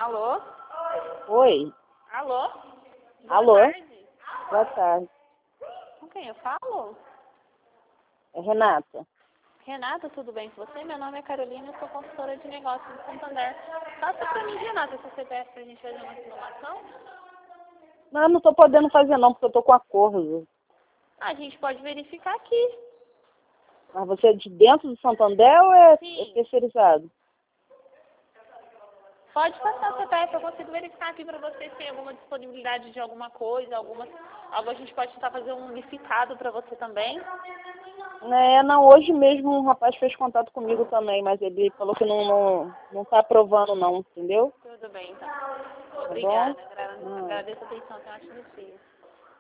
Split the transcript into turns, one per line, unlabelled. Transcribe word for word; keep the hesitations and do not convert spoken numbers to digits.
Alô?
Oi.
Alô? Boa
Alô?
tarde.
Boa tarde.
Com quem eu falo?
É Renata.
Renata, tudo bem com você? Meu nome é Carolina, eu sou consultora de negócios do Santander. Passa pra mim, Renata, seu C P F pra gente fazer uma simulação?
Não, não tô podendo fazer não, porque eu tô com acordo.
Ah, a gente pode verificar aqui.
Mas você é de dentro do Santander ou é,
Sim.
é terceirizado?
Pode passar o C P F, eu consigo verificar aqui pra você se tem alguma disponibilidade de alguma coisa, alguma... Algo a gente pode tentar fazer um unificado pra você também.
É, não, hoje mesmo um rapaz fez contato comigo também, mas ele falou que não, não, não tá aprovando não, entendeu?
Tudo bem, então.
Tá bom?
Obrigada. Agra-
Não.
Agradeço a atenção, tenha um ótimo dia.